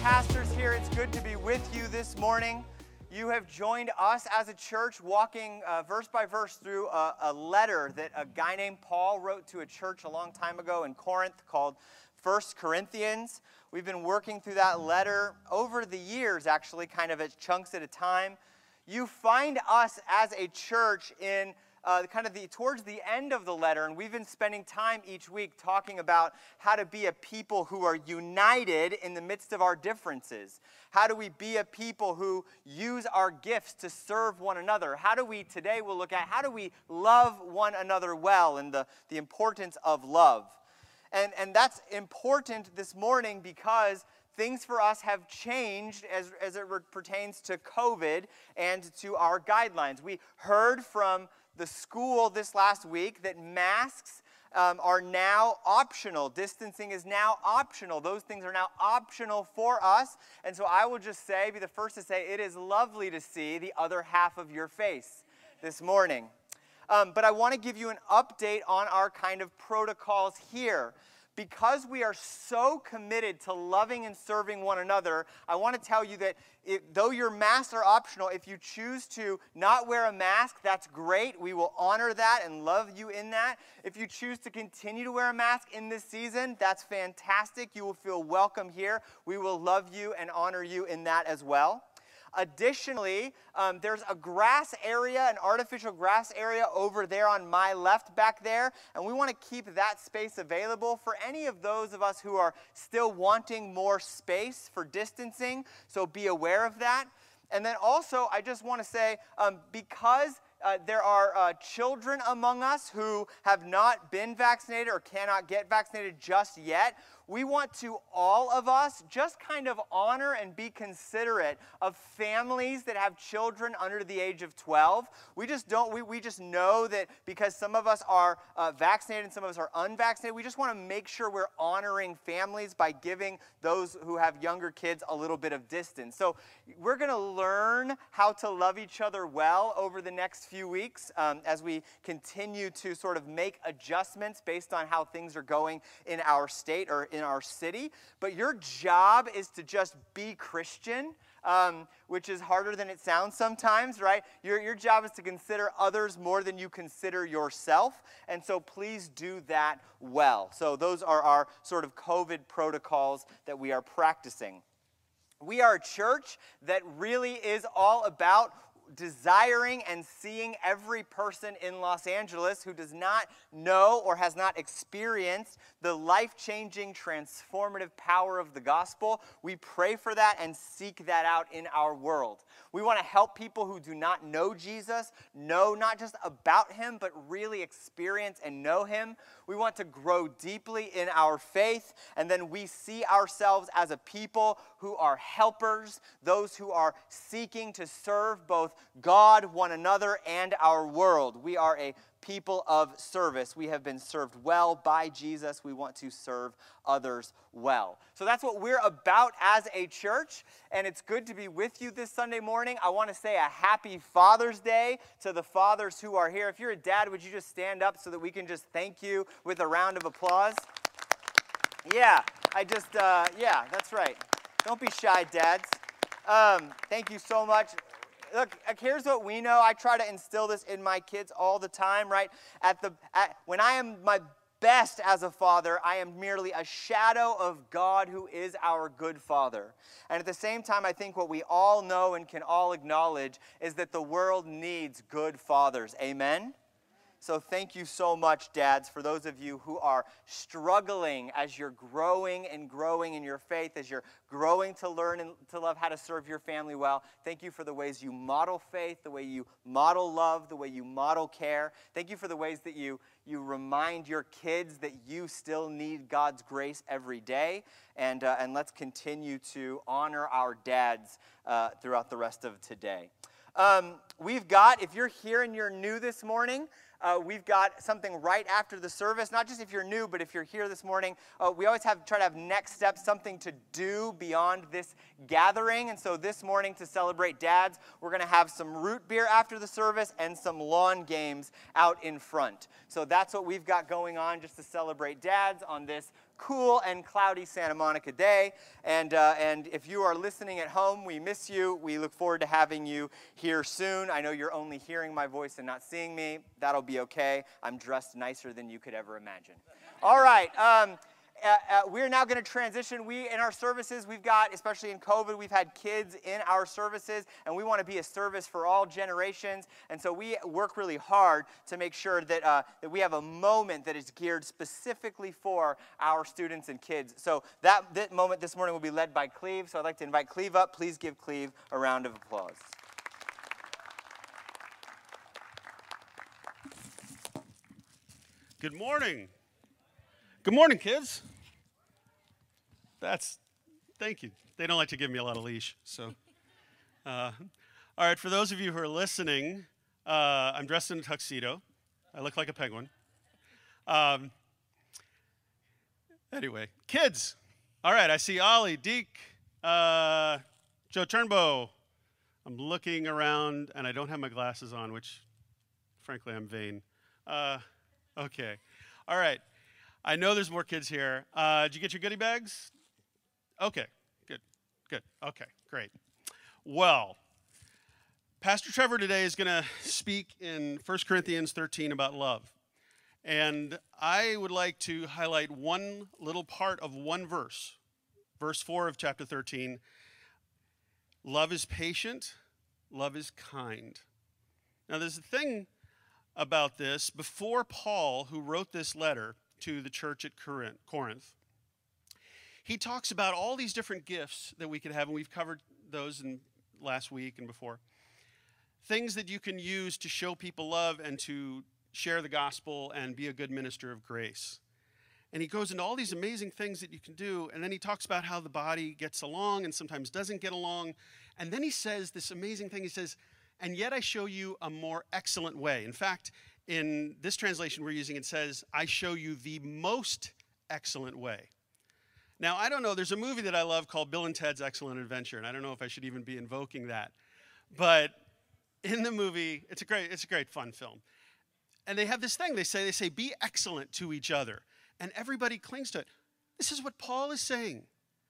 pastors here. It's good to be with you this morning. You have joined us as a church walking verse by verse through a letter that a guy named Paul wrote to a church a long time ago in Corinth called 1 Corinthians. We've been working through that letter over the years, actually, kind of at chunks at a time. You find us as a church in towards the end of the letter, and we've been spending time each week talking about how to be a people who are united in the midst of our differences. How do we be a people who use our gifts to serve one another? Today we'll look at how do we love one another well and the importance of love. And that's important this morning because things for us have changed as it pertains to COVID and to our guidelines. We heard from the school this last week that masks are now optional. Distancing is now optional. Those things are now optional for us. And so I will just be the first to say, it is lovely to see the other half of your face this morning. But I want to give you an update on our kind of protocols here. Because we are so committed to loving and serving one another, I want to tell you that though your masks are optional, if you choose to not wear a mask, that's great. We will honor that and love you in that. If you choose to continue to wear a mask in this season, that's fantastic. You will feel welcome here. We will love you and honor you in that as well. Additionally, there's a grass area, an artificial grass area over there on my left back there, and we want to keep that space available for any of those of us who are still wanting more space for distancing, so be aware of that. And then also, I just want to say, because there are children among us who have not been vaccinated or cannot get vaccinated just yet, we want to, all of us, just kind of honor and be considerate of families that have children under the age of 12. We just know that because some of us are vaccinated and some of us are unvaccinated, we just want to make sure we're honoring families by giving those who have younger kids a little bit of distance. So we're going to learn how to love each other well over the next few weeks as we continue to sort of make adjustments based on how things are going in our state or in our city. But your job is to just be Christian, which is harder than it sounds sometimes, right? Your job is to consider others more than you consider yourself, and so please do that well. So those are our sort of COVID protocols that we are practicing. We are a church that really is all about desiring and seeing every person in Los Angeles who does not know or has not experienced the life-changing, transformative power of the gospel. We pray for that and seek that out in our world. We want to help people who do not know Jesus, know not just about him, but really experience and know him. We want to grow deeply in our faith, and then we see ourselves as a people who are helpers, those who are seeking to serve both God, one another, and our world. We are a people of service. We have been served well by Jesus. We want to serve others well. So that's what we're about as a church, and it's good to be with you this Sunday morning. I want to say a happy Father's Day to the fathers who are here. If you're a dad, would you just stand up so that we can just thank you with a round of applause? Yeah, that's right. Don't be shy, dads. Thank you so much. Look, here's what we know. I try to instill this in my kids all the time, right? When I am my best as a father, I am merely a shadow of God who is our good Father. And at the same time, I think what we all know and can all acknowledge is that the world needs good fathers. Amen? So thank you so much, dads, for those of you who are struggling as you're growing and growing in your faith, as you're growing to learn and to love how to serve your family well. Thank you for the ways you model faith, the way you model love, the way you model care. Thank you for the ways that you remind your kids that you still need God's grace every day. And let's continue to honor our dads throughout the rest of today. If you're here and you're new this morning, we've got something right after the service. Not just if you're new, but if you're here this morning, we always try to have next steps, something to do beyond this gathering. And so this morning, to celebrate dads, we're going to have some root beer after the service and some lawn games out in front. So that's what we've got going on just to celebrate dads on this cool and cloudy Santa Monica day. And if you are listening at home, we miss you. We look forward to having you here soon. I know you're only hearing my voice and not seeing me. That'll be okay. I'm dressed nicer than you could ever imagine. All right. We're now going to transition. In our services, we've got, especially in COVID, we've had kids in our services, and we want to be a service for all generations. And so we work really hard to make sure that we have a moment that is geared specifically for our students and kids. So that moment this morning will be led by Cleve. So I'd like to invite Cleve up. Please give Cleve a round of applause. Good morning. Good morning, kids. Thank you. They don't like to give me a lot of leash, so. All right, for those of you who are listening, I'm dressed in a tuxedo. I look like a penguin. Anyway, kids. All right, I see Ollie, Deke, Joe Turnbow. I'm looking around, and I don't have my glasses on, which, frankly, I'm vain. Okay. All right. I know there's more kids here. Did you get your goodie bags? Okay, good. Okay, great. Well, Pastor Trevor today is going to speak in 1 Corinthians 13 about love. And I would like to highlight one little part of one verse, verse 4 of chapter 13. Love is patient, love is kind. Now, there's a thing about this. Before Paul, who wrote this letter to the church at Corinth, he talks about all these different gifts that we could have, and we've covered those in last week and before. Things that you can use to show people love and to share the gospel and be a good minister of grace. And he goes into all these amazing things that you can do, and then he talks about how the body gets along and sometimes doesn't get along. And then he says this amazing thing. He says, and yet I show you a more excellent way. In fact, in this translation we're using, it says, I show you the most excellent way. Now, I don't know, there's a movie that I love called Bill and Ted's Excellent Adventure, and I don't know if I should even be invoking that. But in the movie, it's a great fun film. And they have this thing, they say, be excellent to each other. And everybody clings to it. This is what Paul is saying.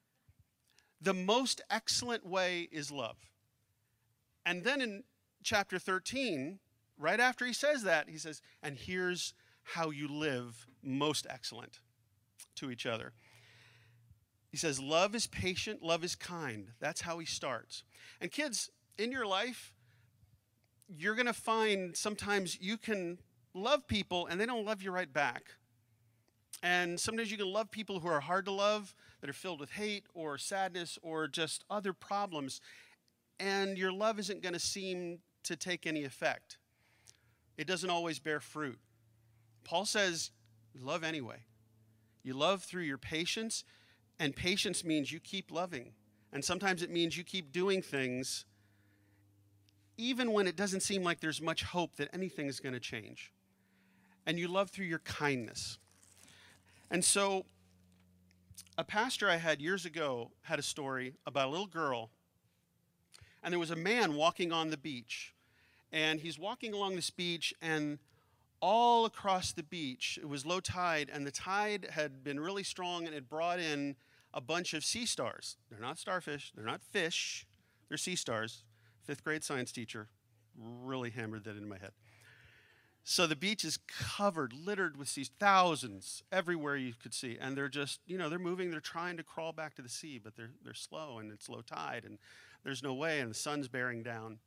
The most excellent way is love. And then in chapter 13, right after he says that, he says, and here's how you live most excellent to each other. He says, love is patient, love is kind. That's how he starts. And kids, in your life, you're going to find sometimes you can love people and they don't love you right back. And sometimes you can love people who are hard to love, that are filled with hate or sadness or just other problems. And your love isn't going to seem to take any effect. It doesn't always bear fruit. Paul says, love anyway. You love through your patience, and patience means you keep loving. And sometimes it means you keep doing things even when it doesn't seem like there's much hope that anything is going to change. And you love through your kindness. And so a pastor I had years ago had a story about a little girl, and there was a man walking on the beach. And he's walking along this beach, and all across the beach, it was low tide, and the tide had been really strong, and it brought in a bunch of sea stars. They're not starfish, they're not fish, they're sea stars. 5th grade science teacher really hammered that into my head. So the beach is covered, littered with seas, thousands everywhere you could see. And they're just, they're moving, they're trying to crawl back to the sea, but they're slow, and it's low tide, and there's no way, and the sun's bearing down.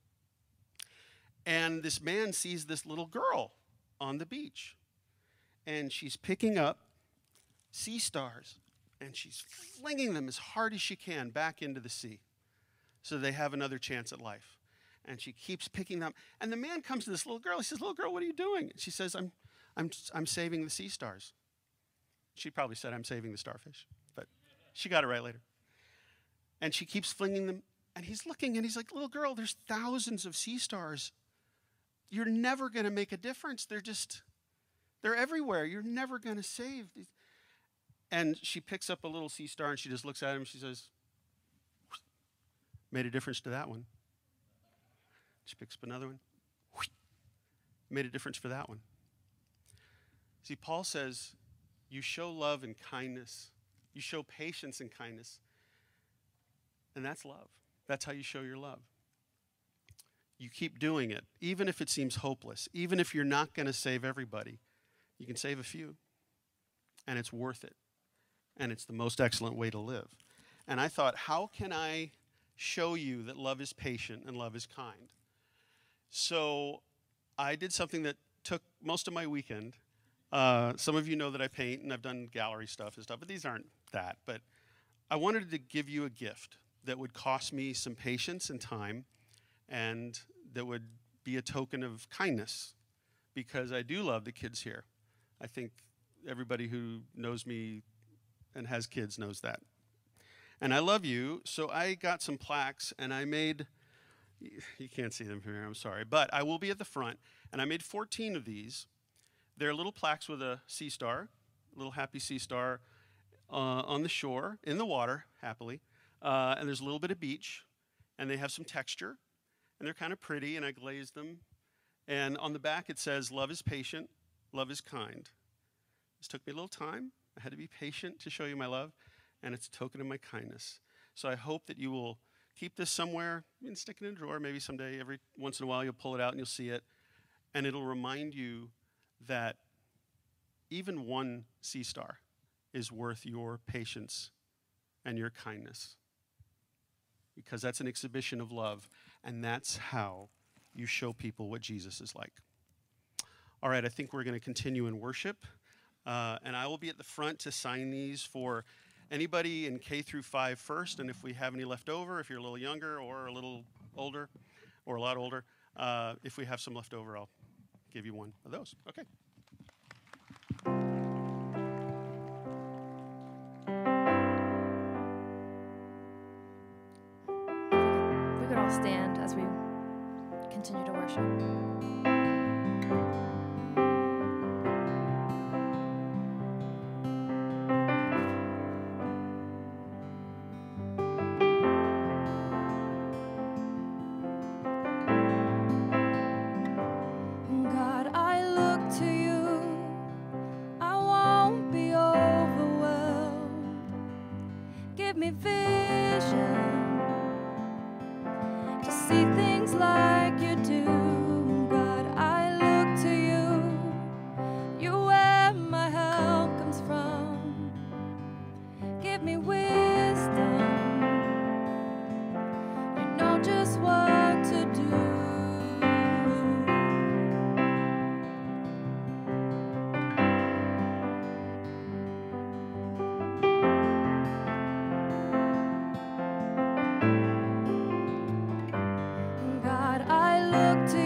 And this man sees this little girl on the beach, and she's picking up sea stars, and she's flinging them as hard as she can back into the sea so they have another chance at life. And she keeps picking them. And the man comes to this little girl. He says, little girl, what are you doing? And she says, I'm saving the sea stars. She probably said, I'm saving the starfish, but she got it right later. And she keeps flinging them, and he's looking, and he's like, little girl, there's thousands of sea stars. You're never going to make a difference. They're everywhere. You're never going to save these. And she picks up a little sea star, and she just looks at him, and she says, made a difference to that one. She picks up another one. Made a difference for that one. See, Paul says, You show love and kindness. You show patience and kindness. And that's love. That's how you show your love. You keep doing it, even if it seems hopeless, even if you're not going to save everybody. You can save a few, and it's worth it. And it's the most excellent way to live. And I thought, how can I show you that love is patient and love is kind? So I did something that took most of my weekend. Some of you know that I paint, and I've done gallery stuff and stuff, but these aren't that. But I wanted to give you a gift that would cost me some patience and time, and that would be a token of kindness, because I do love the kids here. I think everybody who knows me and has kids knows that. And I love you, so I got some plaques, and I made, you can't see them from here, I'm sorry, but I will be at the front, and I made 14 of these. They're little plaques with a sea star, a little happy sea star on the shore, in the water, happily, and there's a little bit of beach, and they have some texture, and they're kind of pretty, and I glazed them. And on the back it says, love is patient, love is kind. This took me a little time. I had to be patient to show you my love, and it's a token of my kindness. So I hope that you will keep this somewhere. You can stick it in a drawer. Maybe someday, every once in a while, you'll pull it out and you'll see it. And it'll remind you that even one sea star is worth your patience and your kindness, because that's an exhibition of love, and that's how you show people what Jesus is like. All right, I think we're going to continue in worship, and I will be at the front to sign these for anybody in K through 5 first, and if we have any left over, if you're a little younger or a little older or a lot older, if we have some left over, I'll give you one of those. Okay. We could all stand as we continue to worship. God, I look to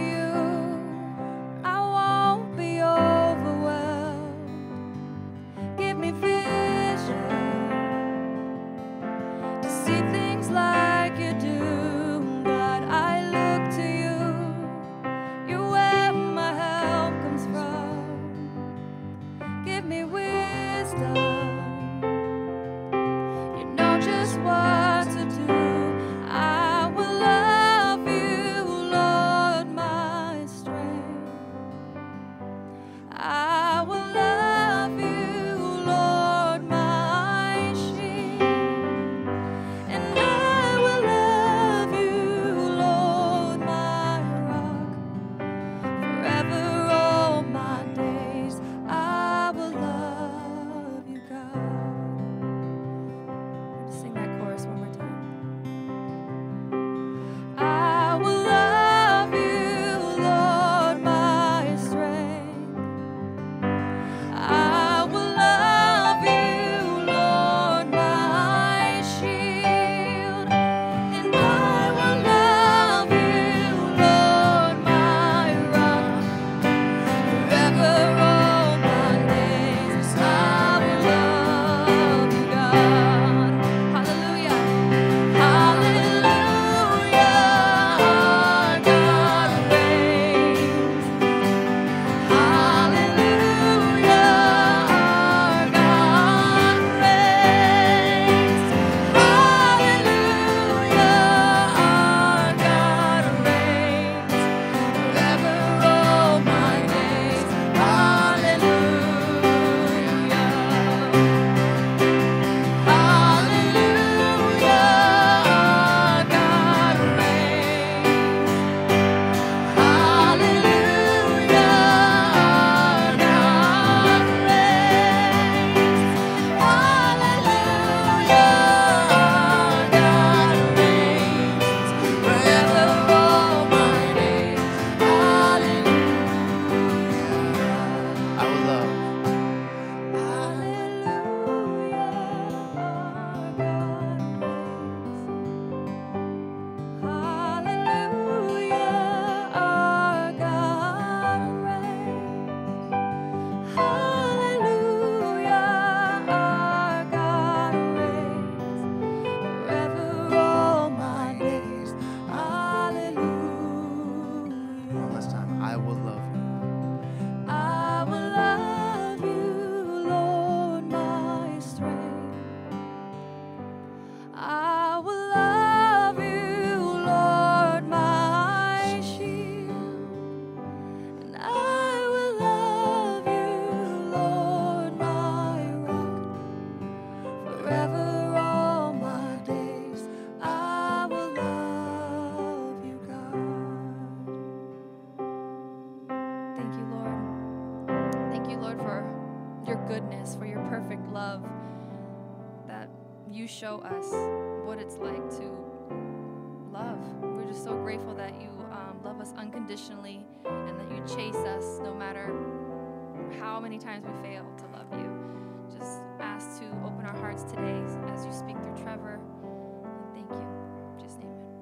love that you show us what it's like to love. We're just so grateful that you love us unconditionally and that you chase us no matter how many times we fail to love you. Just ask to open our hearts today as you speak through Trevor. And thank you. Just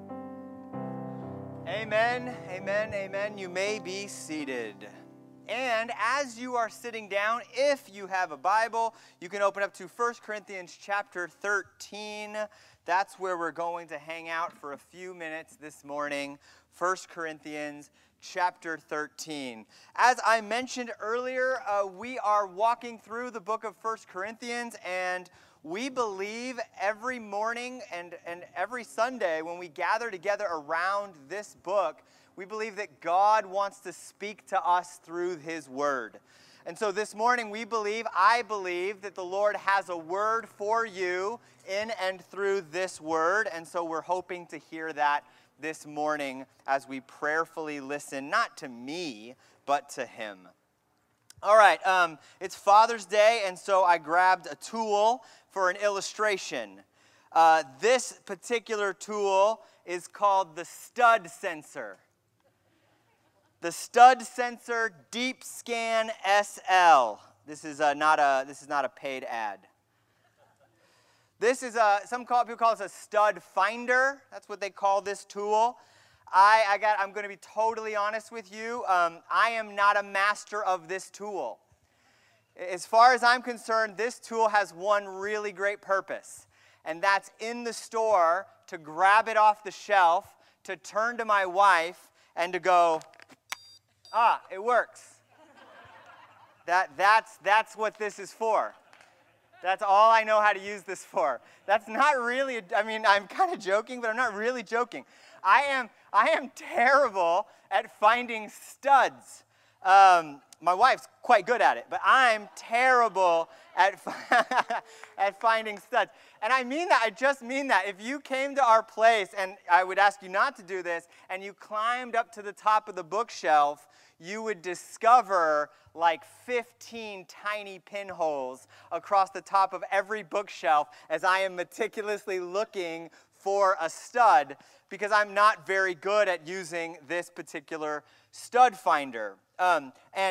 Amen, amen, amen. You may be seated. And as you are sitting down, if you have a Bible, you can open up to 1 Corinthians chapter 13. That's where we're going to hang out for a few minutes this morning. 1 Corinthians chapter 13. As I mentioned earlier, we are walking through the book of 1 Corinthians, and we believe every morning and every Sunday when we gather together around this book, we believe that God wants to speak to us through His Word. And so this morning I believe that the Lord has a word for you in and through this Word. And so we're hoping to hear that this morning as we prayerfully listen, not to me, but to Him. All right, it's Father's Day, and so I grabbed a tool for an illustration. This particular tool is called the Stud Sensor. The Stud Sensor Deep Scan SL. This is not a paid ad. This is people call this a stud finder. That's what they call this tool. I'm going to be totally honest with you. I am not a master of this tool. As far as I'm concerned, this tool has one really great purpose, and that's in the store to grab it off the shelf, to turn to my wife, and to go, it works. That's what this is for. That's all I know how to use this for. That's not really, I'm kind of joking, but I'm not really joking. I am terrible at finding studs. My wife's quite good at it, but I'm terrible at finding studs. And I mean that, I just mean that. If you came to our place, and I would ask you not to do this, and you climbed up to the top of the bookshelf, you would discover like 15 tiny pinholes across the top of every bookshelf as I am meticulously looking for a stud, because I'm not very good at using this particular stud finder. And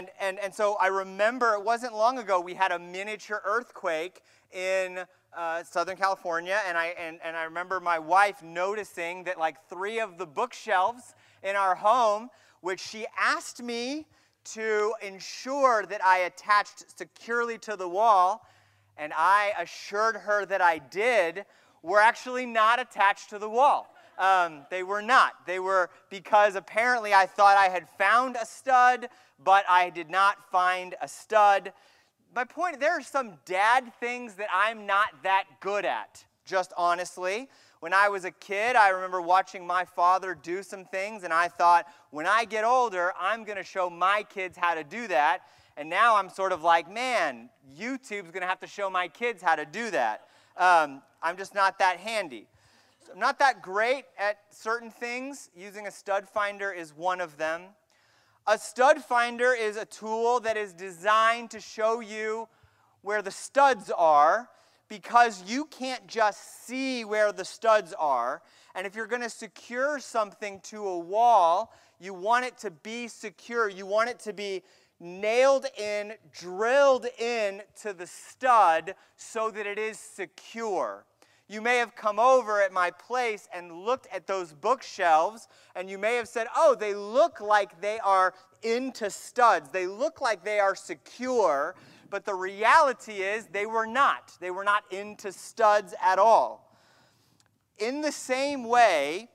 so I remember it wasn't long ago we had a miniature earthquake in Southern California, and I remember my wife noticing that like 3 of the bookshelves in our home, which she asked me to ensure that I attached securely to the wall, and I assured her that I did, were actually not attached to the wall. They were not. They were because apparently I thought I had found a stud, but I did not find a stud. My point, there are some dad things that I'm not that good at, just honestly. When I was a kid, I remember watching my father do some things, and I thought, when I get older, I'm going to show my kids how to do that. And now I'm sort of like, man, YouTube's going to have to show my kids how to do that. I'm just not that handy. So I'm not that great at certain things. Using a stud finder is one of them. A stud finder is a tool that is designed to show you where the studs are, because you can't just see where the studs are. And if you're going to secure something to a wall, you want it to be secure. You want it to be nailed in, drilled in to the stud so that it is secure. You may have come over at my place and looked at those bookshelves, and you may have said, oh, they look like they are into studs. They look like they are secure. But the reality is they were not. They were not into studs at all. In the same way,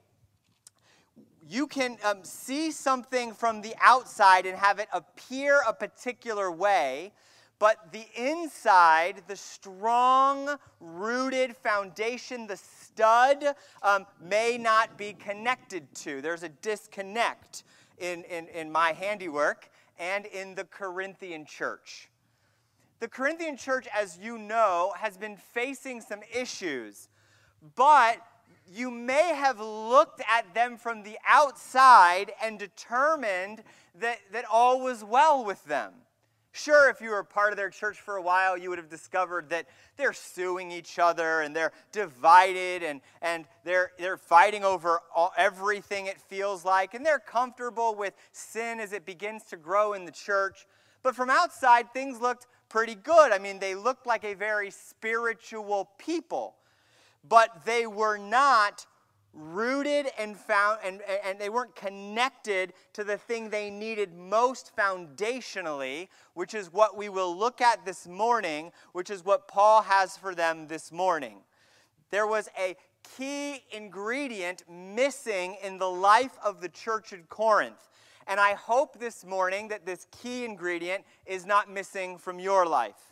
you can see something from the outside and have it appear a particular way, but the inside, the strong-rooted foundation, the stud, may not be connected to. There's a disconnect in my handiwork and in the Corinthian church. The Corinthian church, as you know, has been facing some issues, but you may have looked at them from the outside and determined that all was well with them. Sure, if you were part of their church for a while, you would have discovered that they're suing each other and they're divided and they're fighting over everything it feels like, and they're comfortable with sin as it begins to grow in the church. But from outside, things looked pretty good. I mean, they looked like a very spiritual people, but they were not rooted and found, and they weren't connected to the thing they needed most foundationally, which is what we will look at this morning, which is what Paul has for them this morning. There was a key ingredient missing in the life of the church in Corinth. And I hope this morning that this key ingredient is not missing from your life.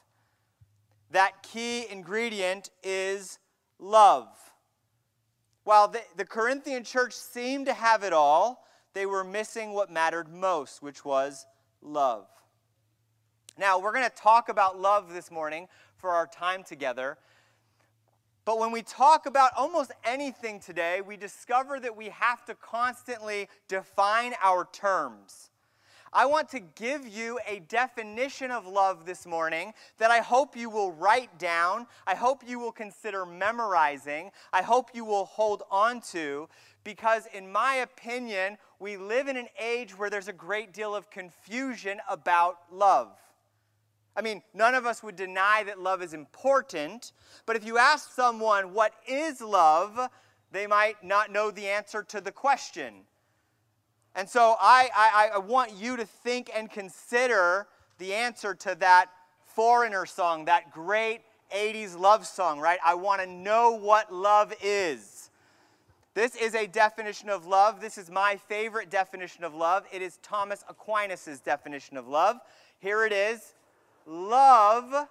That key ingredient is love. While the Corinthian church seemed to have it all, they were missing what mattered most, which was love. Now, we're going to talk about love this morning for our time together. But when we talk about almost anything today, we discover that we have to constantly define our terms. I want to give you a definition of love this morning that I hope you will write down. I hope you will consider memorizing. I hope you will hold on to, because in my opinion, we live in an age where there's a great deal of confusion about love. I mean, none of us would deny that love is important, but if you ask someone what is love, they might not know the answer to the question. And so I want you to think and consider the answer to that Foreigner song, that great 80s love song, right? I want to know what love is. This is a definition of love. This is my favorite definition of love. It is Thomas Aquinas' definition of love. Here it is. Love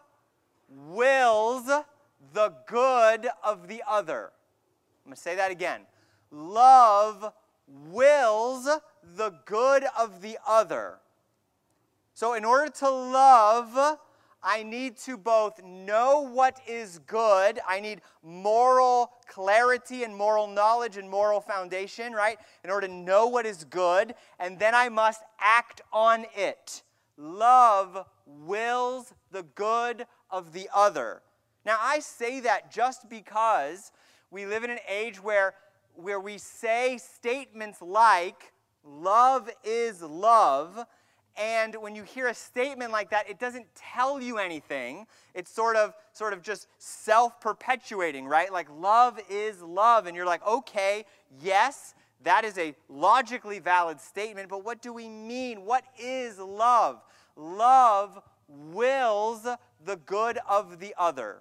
wills the good of the other. I'm going to say that again. Love wills the good of the other. So in order to love, I need to both know what is good. I need moral clarity and moral knowledge and moral foundation, right? In order to know what is good, and then I must act on it. Love wills the good of the other. Now, I say that just because we live in an age where we say statements like, love is love, and when you hear a statement like that, it doesn't tell you anything. It's sort of just self-perpetuating, right? Like, love is love, and you're like, okay, yes, that is a logically valid statement, but what do we mean? What is love? Love wills the good of the other.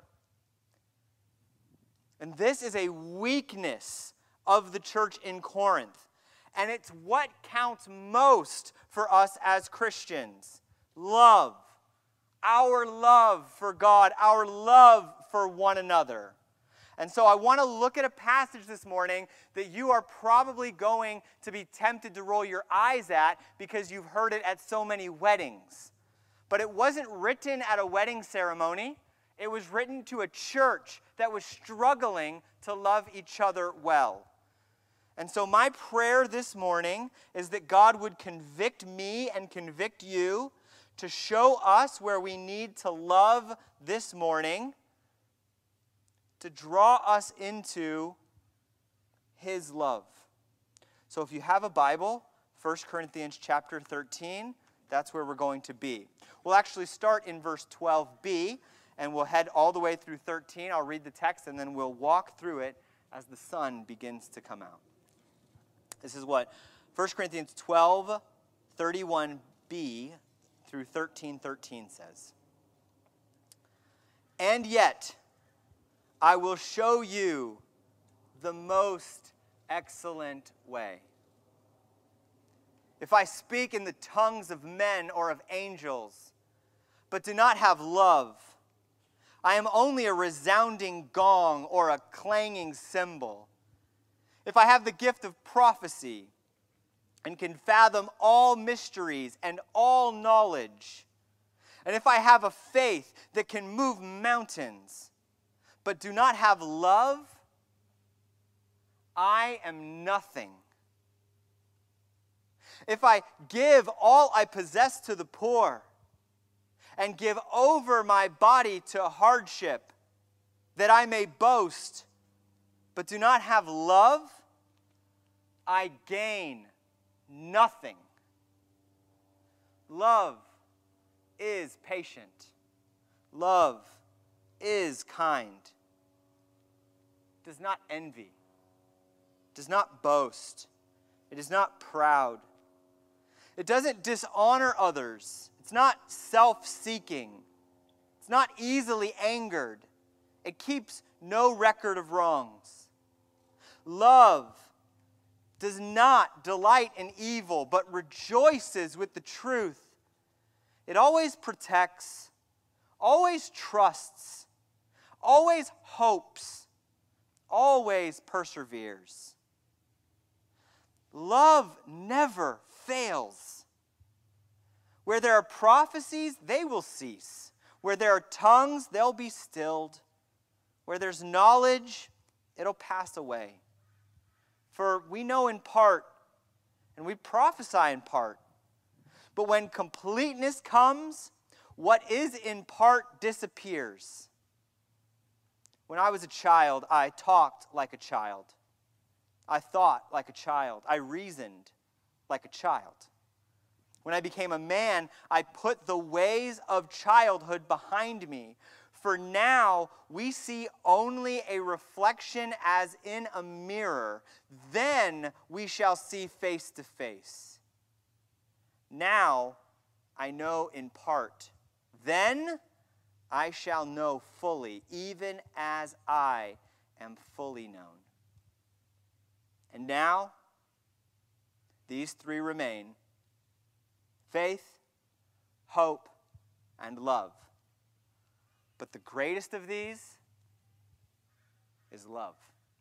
And this is a weakness of the church in Corinth. And it's what counts most for us as Christians. Love. Our love for God. Our love for one another. And so I want to look at a passage this morning that you are probably going to be tempted to roll your eyes at because you've heard it at so many weddings. But it wasn't written at a wedding ceremony. It was written to a church that was struggling to love each other well. And so my prayer this morning is that God would convict me and convict you to show us where we need to love this morning, to draw us into His love. So if you have a Bible, 1 Corinthians chapter 13, that's where we're going to be. We'll actually start in verse 12b, and we'll head all the way through 13. I'll read the text, and then we'll walk through it as the sun begins to come out. This is what 1 Corinthians 12, 31b through 13:13 says. And yet, I will show you the most excellent way. If I speak in the tongues of men or of angels, but do not have love, I am only a resounding gong or a clanging cymbal. If I have the gift of prophecy and can fathom all mysteries and all knowledge, and if I have a faith that can move mountains, but do not have love, I am nothing. If I give all I possess to the poor and give over my body to hardship, that I may boast, but do not have love, I gain nothing. Love is patient. Love is kind. Does not envy. Does not boast. It is not proud. It doesn't dishonor others. It's not self-seeking. It's not easily angered. It keeps no record of wrongs. Love does not delight in evil, but rejoices with the truth. It always protects, always trusts, always hopes, always perseveres. Love never fails. Where there are prophecies, they will cease. Where there are tongues, they'll be stilled. Where there's knowledge, it'll pass away. For we know in part, and we prophesy in part. But when completeness comes, what is in part disappears. When I was a child, I talked like a child. I thought like a child. I reasoned like a child. When I became a man, I put the ways of childhood behind me. For now, we see only a reflection as in a mirror. Then we shall see face to face. Now I know in part. Then I shall know fully, even as I am fully known. And now, these three remain: faith, hope, and love. But the greatest of these is love.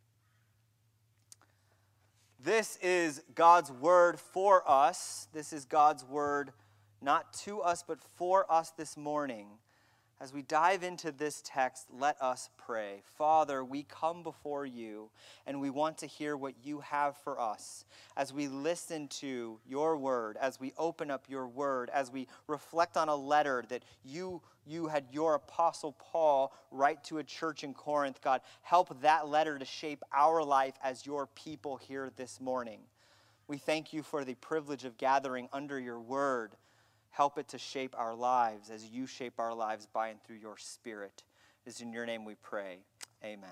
This is God's word for us. This is God's word not to us, but for us this morning. As we dive into this text, let us pray. Father, we come before you, and we want to hear what you have for us. As we listen to your word, as we open up your word, as we reflect on a letter that you had your apostle Paul write to a church in Corinth, God, help that letter to shape our life as your people here this morning. We thank you for the privilege of gathering under your word. Help it to shape our lives as you shape our lives by and through your Spirit. It is in your name we pray. Amen.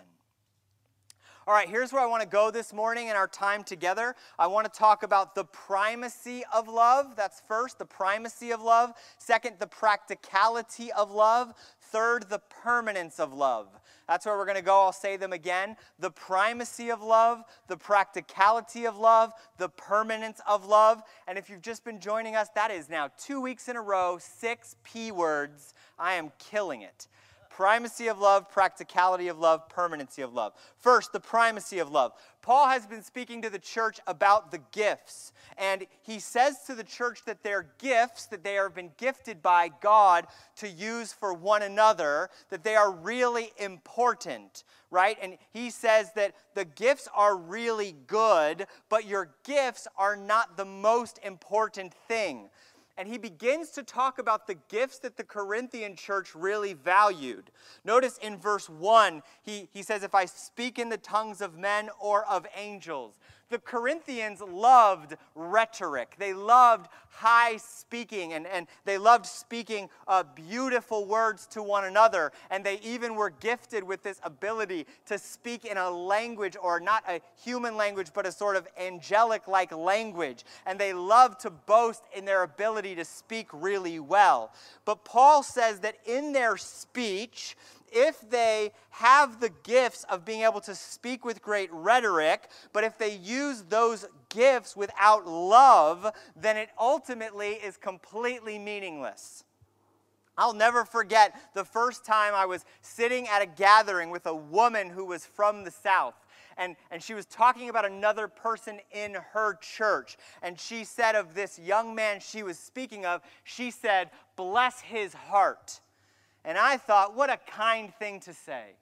All right, here's where I want to go this morning in our time together. I want to talk about the primacy of love. That's first, the primacy of love. Second, the practicality of love. Third, the permanence of love. That's where we're going to go. I'll say them again. The primacy of love, the practicality of love, the permanence of love. And if you've just been joining us, that is now 2 weeks in a row, 6 P words. I am killing it. Primacy of love, practicality of love, permanency of love. First, the primacy of love. Paul has been speaking to the church about the gifts. And he says to the church that they're gifts, that they have been gifted by God to use for one another, that they are really important, right? And he says that the gifts are really good, but your gifts are not the most important thing. And he begins to talk about the gifts that the Corinthian church really valued. Notice in verse 1, he says, if I speak in the tongues of men or of angels. The Corinthians loved rhetoric. They loved high speaking, and they loved speaking beautiful words to one another. And they even were gifted with this ability to speak in a language, or not a human language, but a sort of angelic-like language. And they loved to boast in their ability to speak really well. But Paul says that in their speech, if they have the gifts of being able to speak with great rhetoric, but if they use those gifts without love, then it ultimately is completely meaningless. I'll never forget the first time I was sitting at a gathering with a woman who was from the South. And she was talking about another person in her church. And she said of this young man she was speaking of, she said, "Bless his heart." And I thought, what a kind thing to say.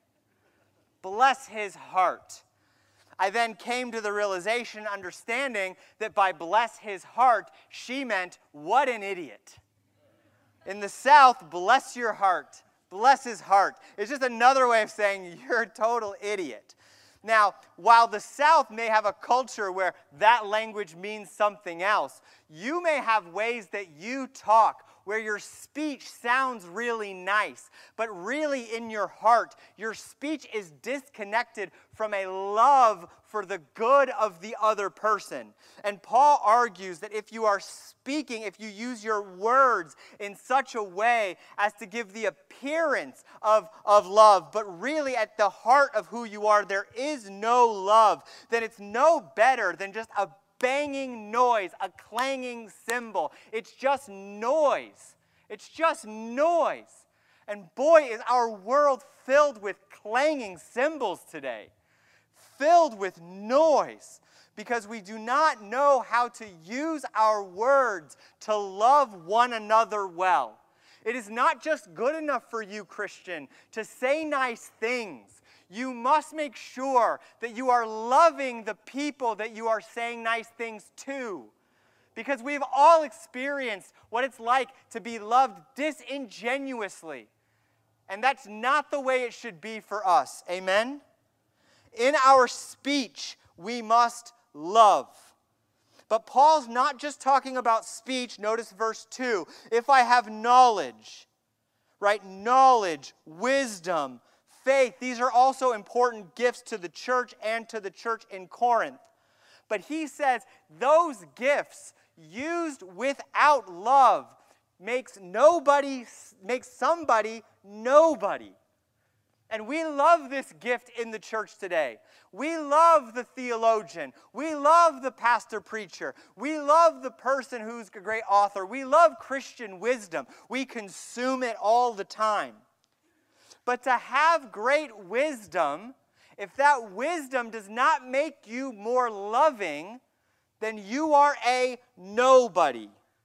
Bless his heart. I then came to the realization, understanding that by bless his heart, she meant, what an idiot. In the South, bless your heart. Bless his heart. It's just another way of saying you're a total idiot. Now, while the South may have a culture where that language means something else, you may have ways that you talk where your speech sounds really nice, but really in your heart, your speech is disconnected from a love for the good of the other person. And Paul argues that if you are speaking, if you use your words in such a way as to give the appearance of love, but really at the heart of who you are, there is no love, then it's no better than just a banging noise, a clanging cymbal. It's just noise. It's just noise. And boy, is our world filled with clanging cymbals today. Filled with noise. Because we do not know how to use our words to love one another well. It is not just good enough for you, Christian, to say nice things. You must make sure that you are loving the people that you are saying nice things to. Because we've all experienced what it's like to be loved disingenuously. And that's not the way it should be for us. Amen? In our speech, we must love. But Paul's not just talking about speech. Notice verse 2. If I have knowledge, right? Knowledge, wisdom, faith, these are also important gifts to the church and to the church in Corinth. But he says those gifts used without love makes somebody nobody. And we love this gift in the church today. We love the theologian. We love the pastor preacher. We love the person who's a great author. We love Christian wisdom. We consume it all the time. But to have great wisdom, if that wisdom does not make you more loving, then you are a nobody.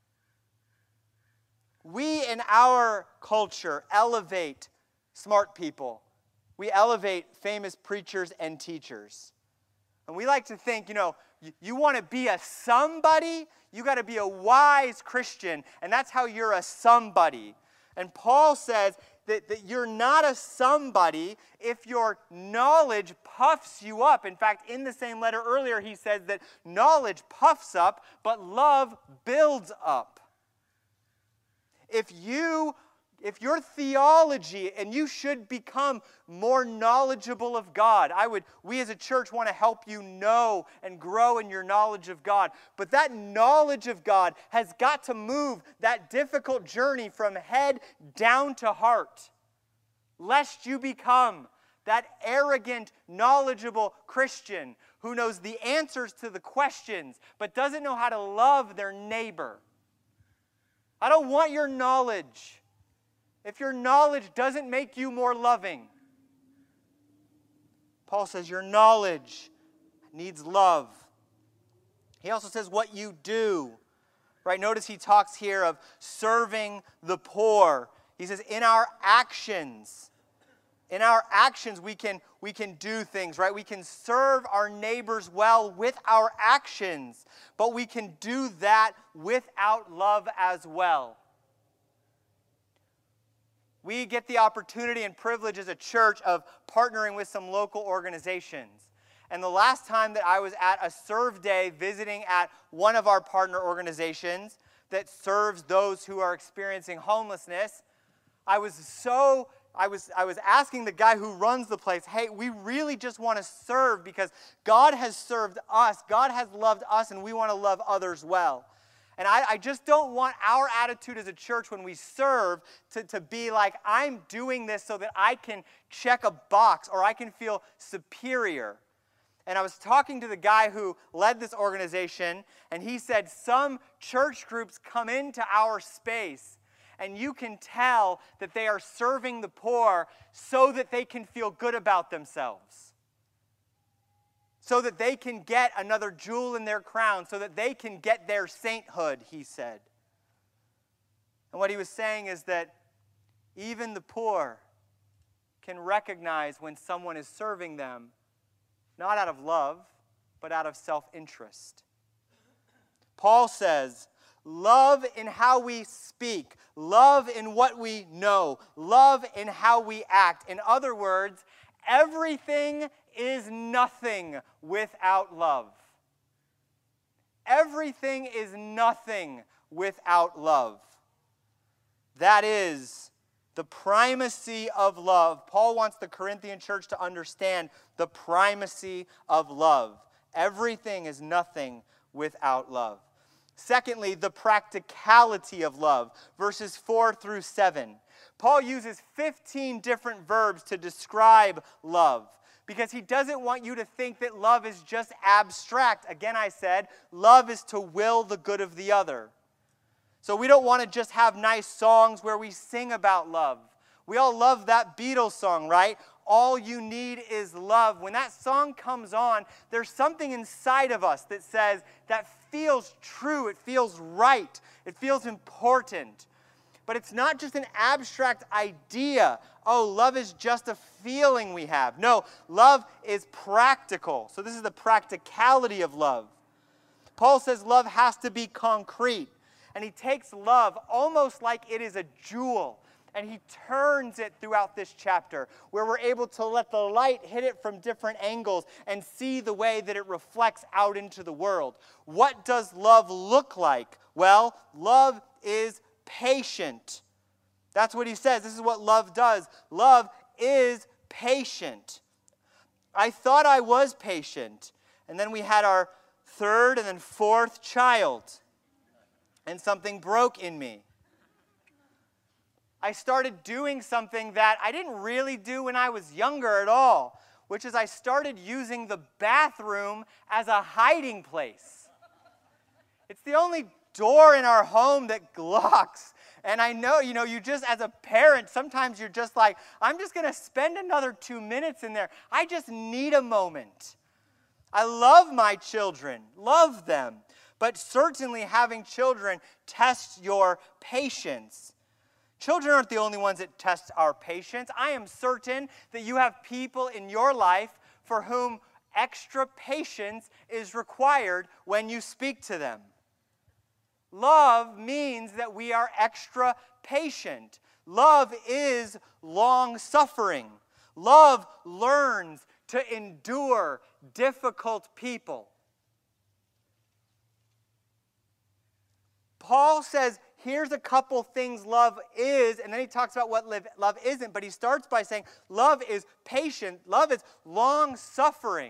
We in our culture elevate smart people. We elevate famous preachers and teachers. And we like to think, you want to be a somebody, you got to be a wise Christian, and that's how you're a somebody. And Paul says that you're not a somebody if your knowledge puffs you up. In fact, in the same letter earlier, he says that knowledge puffs up, but love builds up. If your theology, and you should become more knowledgeable of God. We as a church want to help you know and grow in your knowledge of God. But that knowledge of God has got to move that difficult journey from head down to heart. Lest you become that arrogant, knowledgeable Christian who knows the answers to the questions, but doesn't know how to love their neighbor. I don't want your knowledge. If your knowledge doesn't make you more loving, Paul says your knowledge needs love. He also says what you do. Right? Notice he talks here of serving the poor. He says in our actions we can do things, right? We can serve our neighbors well with our actions, but we can do that without love as well. We get the opportunity and privilege as a church of partnering with some local organizations. And the last time that I was at a serve day visiting at one of our partner organizations that serves those who are experiencing homelessness, I was asking the guy who runs the place, hey, we really just want to serve because God has served us, God has loved us, and we want to love others well. And I just don't want our attitude as a church when we serve to be like, I'm doing this so that I can check a box or I can feel superior. And I was talking to the guy who led this organization, and he said some church groups come into our space, and you can tell that they are serving the poor so that they can feel good about themselves. So that they can get another jewel in their crown, so that they can get their sainthood, he said. And what he was saying is that even the poor can recognize when someone is serving them, not out of love, but out of self-interest. Paul says, love in how we speak, love in what we know, love in how we act. In other words, everything is nothing without love. Everything is nothing without love. That is the primacy of love. Paul wants the Corinthian church to understand the primacy of love. Everything is nothing without love. Secondly, the practicality of love, verses 4 through 7. Paul uses 15 different verbs to describe love because he doesn't want you to think that love is just abstract. Again, I said, love is to will the good of the other. So we don't want to just have nice songs where we sing about love. We all love that Beatles song, right? All you need is love. When that song comes on, there's something inside of us that says that feels true, it feels right, it feels important. But it's not just an abstract idea. Oh, love is just a feeling we have. No, love is practical. So this is the practicality of love. Paul says love has to be concrete. And he takes love almost like it is a jewel, and he turns it throughout this chapter, where we're able to let the light hit it from different angles and see the way that it reflects out into the world. What does love look like? Well, love is patient. That's what he says. This is what love does. Love is patient. I thought I was patient, and then we had our third and then fourth child. And something broke in me. I started doing something that I didn't really do when I was younger at all, which is I started using the bathroom as a hiding place. It's the only door in our home that locks. And I know, you just as a parent, sometimes you're just like, I'm just going to spend another 2 minutes in there. I just need a moment. I love my children, love them. But certainly having children tests your patience. Children aren't the only ones that test our patience. I am certain that you have people in your life for whom extra patience is required when you speak to them. Love means that we are extra patient. Love is long-suffering. Love learns to endure difficult people. Paul says, here's a couple things love is, and then he talks about what love isn't, but he starts by saying love is patient, love is long-suffering.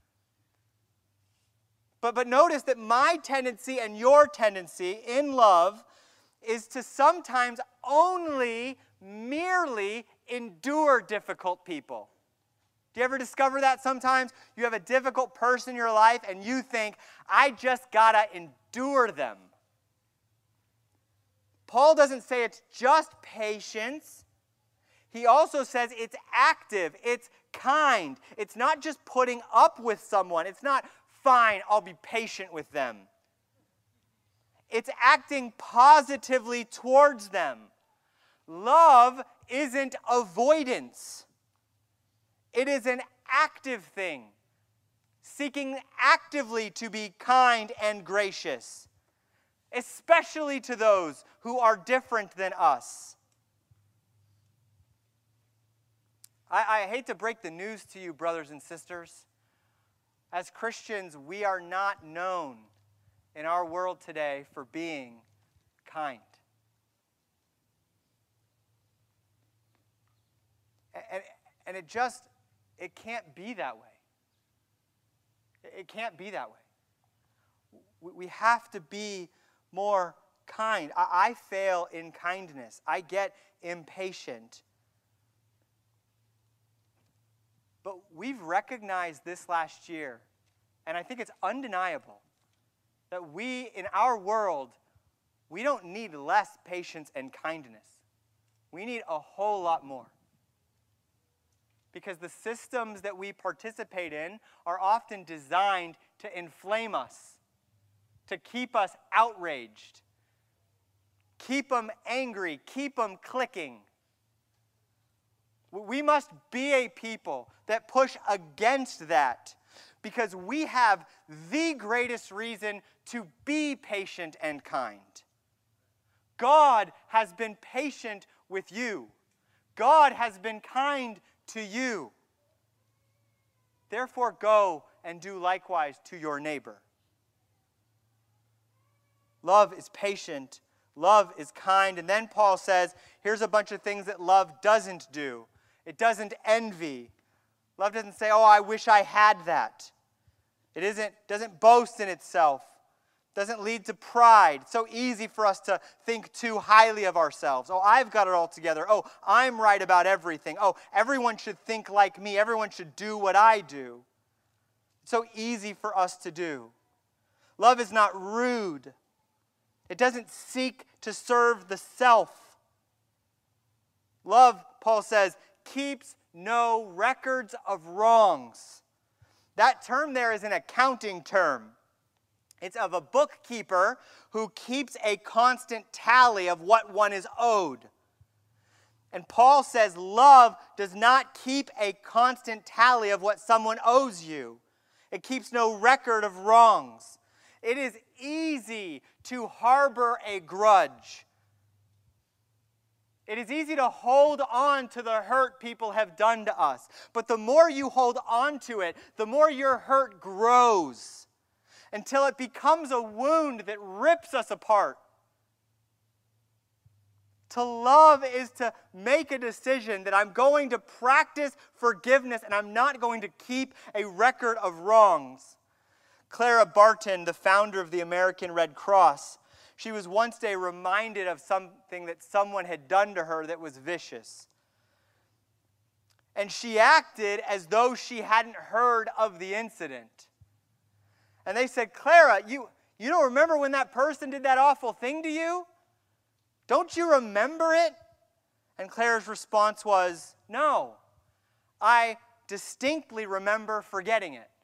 But notice that my tendency and your tendency in love is to sometimes only merely endure difficult people. Do you ever discover that sometimes? You have a difficult person in your life and you think, I just gotta endure them. Paul doesn't say it's just patience. He also says it's active, it's kind. It's not just putting up with someone. It's not, fine, I'll be patient with them. It's acting positively towards them. Love isn't avoidance. It is an active thing, seeking actively to be kind and gracious, especially to those who are different than us. I hate to break the news to you, brothers and sisters. As Christians, we are not known in our world today for being kind. And it can't be that way. It can't be that way. We have to be more kind. I fail in kindness. I get impatient. But we've recognized this last year, and I think it's undeniable, that we, in our world, we don't need less patience and kindness. We need a whole lot more. Because the systems that we participate in are often designed to inflame us, to keep us outraged, keep them angry, keep them clicking. We must be a people that push against that, because we have the greatest reason to be patient and kind. God has been patient with you. God has been kind to you. Therefore, go and do likewise to your neighbor. Love is patient. Love is kind. And then Paul says, here's a bunch of things that love doesn't do. It doesn't envy. Love doesn't say, oh, I wish I had that. It doesn't boast in itself. Doesn't lead to pride. It's so easy for us to think too highly of ourselves. Oh, I've got it all together. Oh, I'm right about everything. Oh, everyone should think like me. Everyone should do what I do. It's so easy for us to do. Love is not rude. It doesn't seek to serve the self. Love, Paul says, keeps no records of wrongs. That term there is an accounting term. It's of a bookkeeper who keeps a constant tally of what one is owed. And Paul says love does not keep a constant tally of what someone owes you. It keeps no record of wrongs. It is easy to harbor a grudge. It is easy to hold on to the hurt people have done to us. But the more you hold on to it, the more your hurt grows, until it becomes a wound that rips us apart. To love is to make a decision that I'm going to practice forgiveness and I'm not going to keep a record of wrongs. Clara Barton, the founder of the American Red Cross, she was once day reminded of something that someone had done to her that was vicious. And she acted as though she hadn't heard of the incident. And they said, Clara, you don't remember when that person did that awful thing to you? Don't you remember it? And Clara's response was, no, I distinctly remember forgetting it.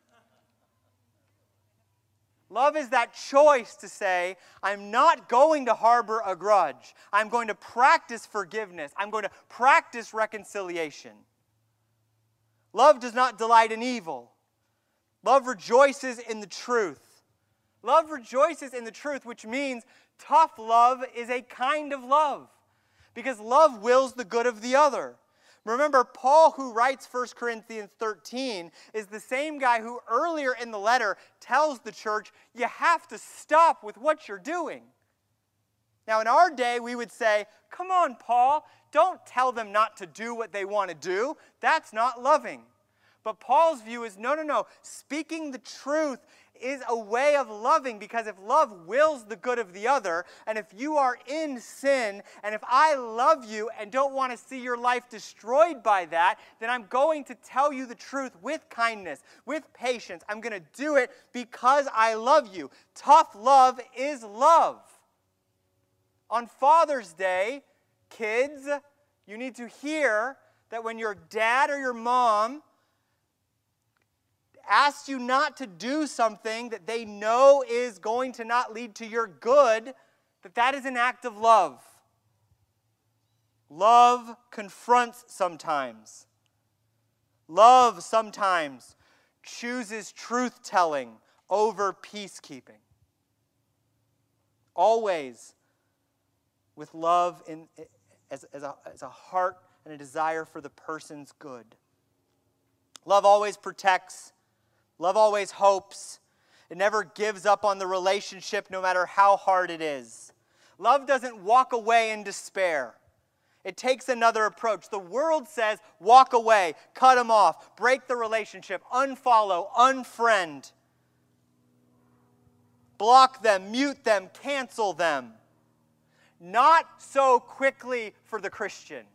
Love is that choice to say, I'm not going to harbor a grudge. I'm going to practice forgiveness. I'm going to practice reconciliation. Love does not delight in evil. Love rejoices in the truth. Love rejoices in the truth, which means tough love is a kind of love, because love wills the good of the other. Remember, Paul, who writes 1 Corinthians 13, is the same guy who earlier in the letter tells the church, you have to stop with what you're doing. Now, in our day, we would say, come on, Paul, don't tell them not to do what they want to do. That's not loving. But Paul's view is, no. Speaking the truth is a way of loving, because if love wills the good of the other, and if you are in sin, and if I love you and don't want to see your life destroyed by that, then I'm going to tell you the truth with kindness, with patience. I'm going to do it because I love you. Tough love is love. On Father's Day, kids, you need to hear that when your dad or your mom asks you not to do something that they know is going to not lead to your good, that is an act of love. Love confronts sometimes. Love sometimes chooses truth-telling over peacekeeping. Always with love as a heart and a desire for the person's good. Love always protects. Love always hopes. It never gives up on the relationship, no matter how hard it is. Love doesn't walk away in despair. It takes another approach. The world says, walk away, cut them off, break the relationship, unfollow, unfriend, block them, mute them, cancel them. Not so quickly for the Christian.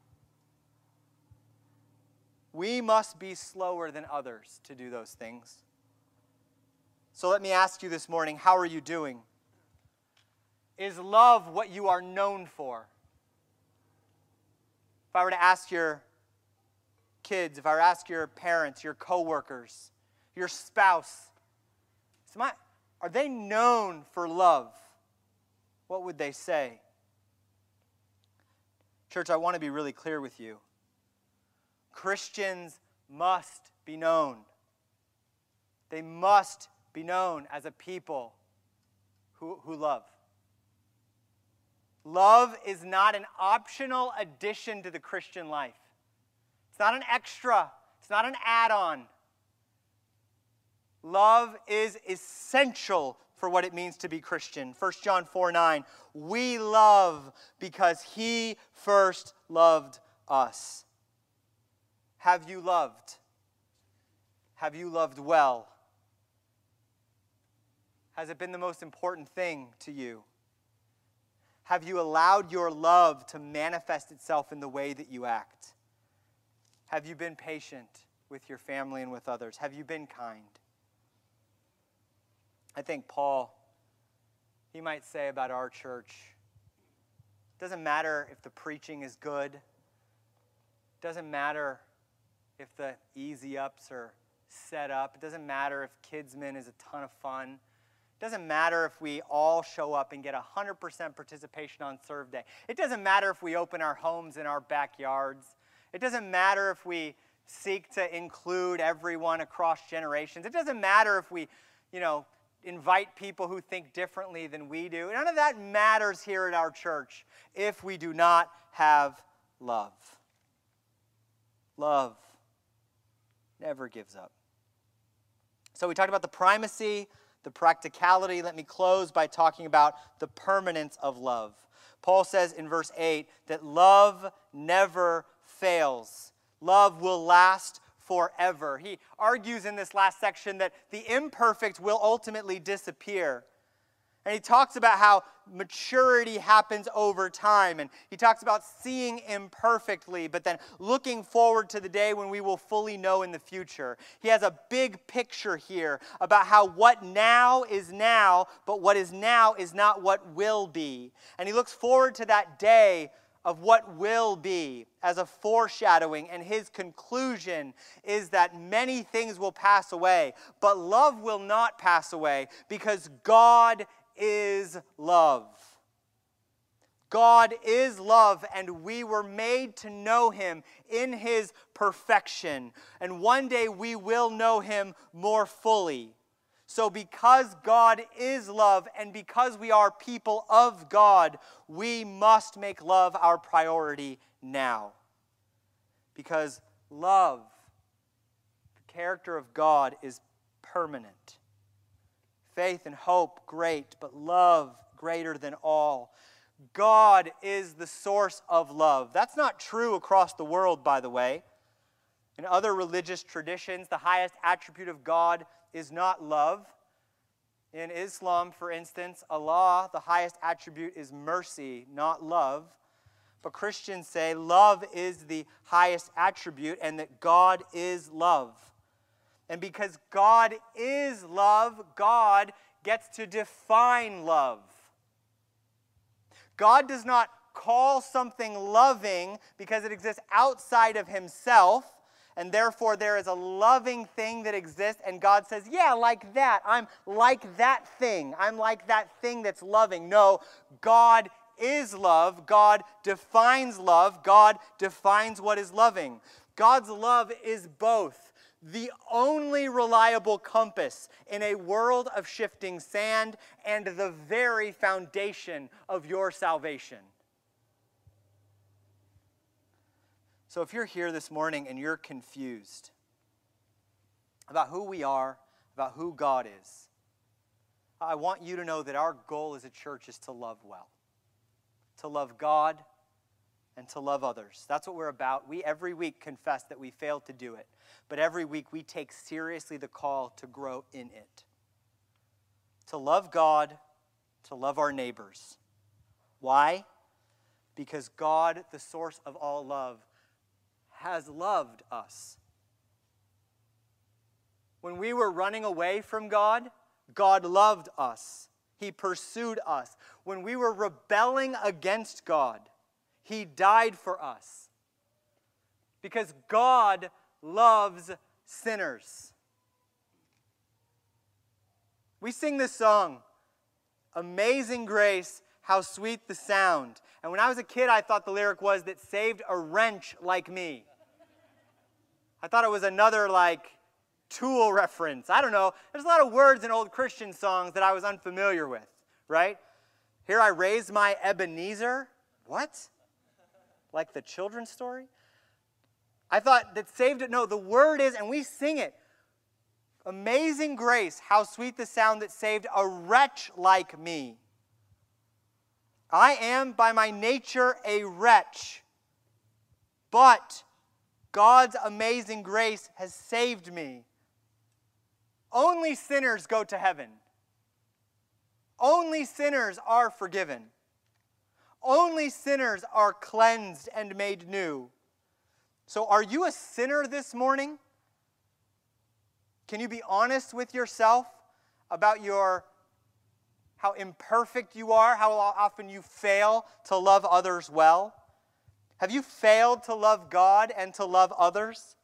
We must be slower than others to do those things. So let me ask you this morning, how are you doing? Is love what you are known for? If I were to ask your kids, if I were to ask your parents, your coworkers, your spouse, are they known for love? What would they say? Church, I want to be really clear with you. Christians must be known. They must be known as a people who love. Love is not an optional addition to the Christian life. It's not an extra. It's not an add-on. Love is essential for what it means to be Christian. 1 John 4:9, we love because he first loved us. Have you loved? Have you loved well? Has it been the most important thing to you? Have you allowed your love to manifest itself in the way that you act? Have you been patient with your family and with others? Have you been kind? I think Paul, he might say about our church, it doesn't matter if the preaching is good. It doesn't matter if the easy ups are set up. It doesn't matter if Kidsman is a ton of fun. It doesn't matter if we all show up and get 100% participation on Serve Day. It doesn't matter if we open our homes in our backyards. It doesn't matter if we seek to include everyone across generations. It doesn't matter if we, invite people who think differently than we do. None of that matters here at our church if we do not have love. Love never gives up. So we talked about the primacy, the practicality. Let me close by talking about the permanence of love. Paul says in verse 8 that love never fails. Love will last forever. He argues in this last section that the imperfect will ultimately disappear. And he talks about how maturity happens over time. And he talks about seeing imperfectly, but then looking forward to the day when we will fully know in the future. He has a big picture here about how what now is now, but what is now is not what will be. And he looks forward to that day of what will be as a foreshadowing, and his conclusion is that many things will pass away, but love will not pass away because God is love. God is love, and we were made to know him in his perfection, and one day we will know him more fully. So because God is love and because we are people of God, we must make love our priority now. Because love, the character of God, is permanent. Faith and hope, great, but love greater than all. God is the source of love. That's not true across the world, by the way. In other religious traditions, the highest attribute of God is not love. In Islam, for instance, Allah, the highest attribute is mercy, not love. But Christians say love is the highest attribute and that God is love. And because God is love, God gets to define love. God does not call something loving because it exists outside of himself, and therefore there is a loving thing that exists, and God says, yeah, like that. I'm like that thing. I'm like that thing that's loving. No, God is love. God defines love. God defines what is loving. God's love is both the only reliable compass in a world of shifting sand and the very foundation of your salvation. So if you're here this morning and you're confused about who we are, about who God is, I want you to know that our goal as a church is to love well, to love God and to love others. That's what we're about. We every week confess that we fail to do it, but every week we take seriously the call to grow in it, to love God, to love our neighbors. Why? Because God, the source of all love, has loved us. When we were running away from God, God loved us. He pursued us. When we were rebelling against God, he died for us. Because God loves sinners. We sing this song, Amazing Grace, how sweet the sound. And when I was a kid, I thought the lyric was that saved a wrench like me. I thought it was another Tool reference. I don't know. There's a lot of words in old Christian songs that I was unfamiliar with, right? Here I raise my Ebenezer. What? Like the children's story? I thought that saved it. No, the word is, and we sing it. Amazing grace, how sweet the sound that saved a wretch like me. I am by my nature a wretch, but God's amazing grace has saved me. Only sinners go to heaven. Only sinners are forgiven. Only sinners are cleansed and made new. So are you a sinner this morning? Can you be honest with yourself about how imperfect you are, how often you fail to love others well? Have you failed to love God and to love others?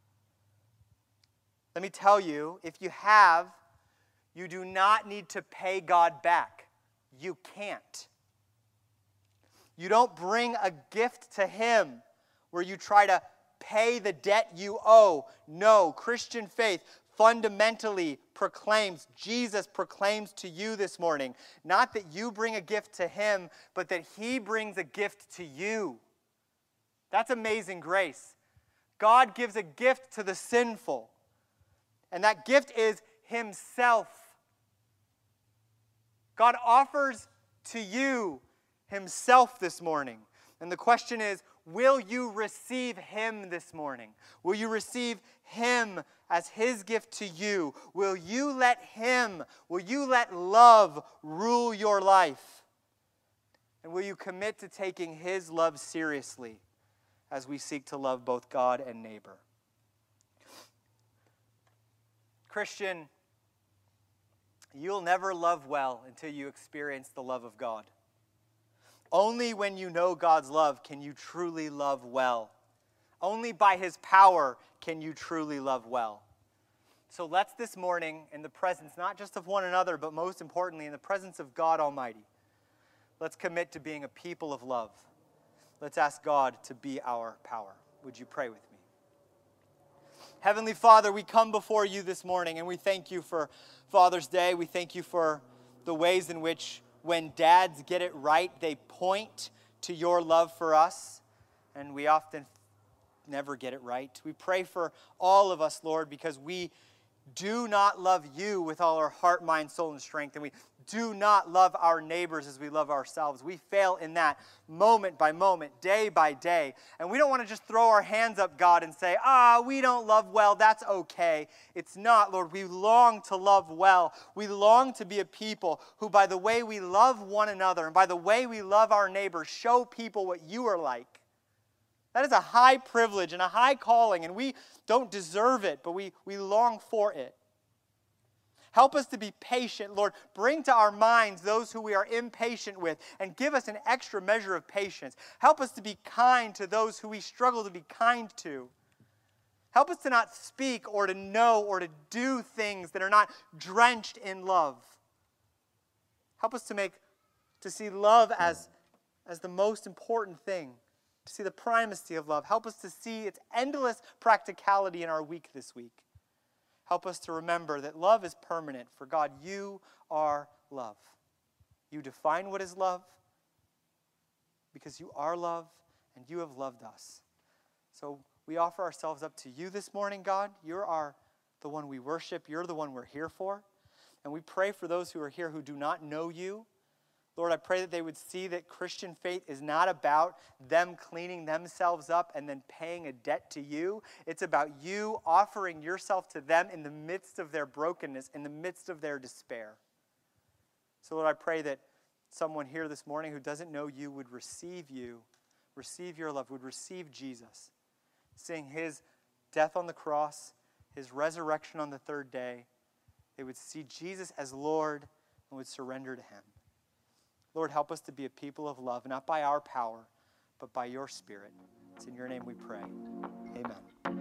Let me tell you, if you have, you do not need to pay God back. You can't. You don't bring a gift to Him where you try to pay the debt you owe. No, Christian faith fundamentally proclaims, Jesus proclaims to you this morning, not that you bring a gift to Him, but that He brings a gift to you. That's amazing grace. God gives a gift to the sinful, and that gift is Himself. God offers to you Himself this morning. And the question is, will you receive Him this morning? Will you receive Him as His gift to you? Will you let love rule your life? And will you commit to taking His love seriously as we seek to love both God and neighbor? Christian, you'll never love well until you experience the love of God. Only when you know God's love can you truly love well. Only by His power can you truly love well. So let's this morning, in the presence not just of one another, but most importantly in the presence of God Almighty, let's commit to being a people of love. Let's ask God to be our power. Would you pray with me? Heavenly Father, we come before you this morning and we thank you for Father's Day. We thank you for the ways in which when dads get it right, they point to your love for us, and we often never get it right. We pray for all of us, Lord, because we do not love you with all our heart, mind, soul, and strength, and we do not love our neighbors as we love ourselves. We fail in that moment by moment, day by day. And we don't want to just throw our hands up, God, and say, we don't love well, that's okay. It's not, Lord. We long to love well. We long to be a people who, by the way we love one another and by the way we love our neighbors, show people what you are like. That is a high privilege and a high calling, and we don't deserve it, but we long for it. Help us to be patient, Lord. Bring to our minds those who we are impatient with and give us an extra measure of patience. Help us to be kind to those who we struggle to be kind to. Help us to not speak or to know or to do things that are not drenched in love. Help us to see love as the most important thing, to see the primacy of love. Help us to see its endless practicality in our week this week. Help us to remember that love is permanent. For God, you are love. You define what is love because you are love and you have loved us. So we offer ourselves up to you this morning, God. You're the one we worship. You're the one we're here for. And we pray for those who are here who do not know you. Lord, I pray that they would see that Christian faith is not about them cleaning themselves up and then paying a debt to you. It's about you offering yourself to them in the midst of their brokenness, in the midst of their despair. So, Lord, I pray that someone here this morning who doesn't know you would receive you, receive your love, would receive Jesus, seeing His death on the cross, His resurrection on the third day. They would see Jesus as Lord and would surrender to Him. Lord, help us to be a people of love, not by our power, but by your Spirit. It's in your name we pray. Amen.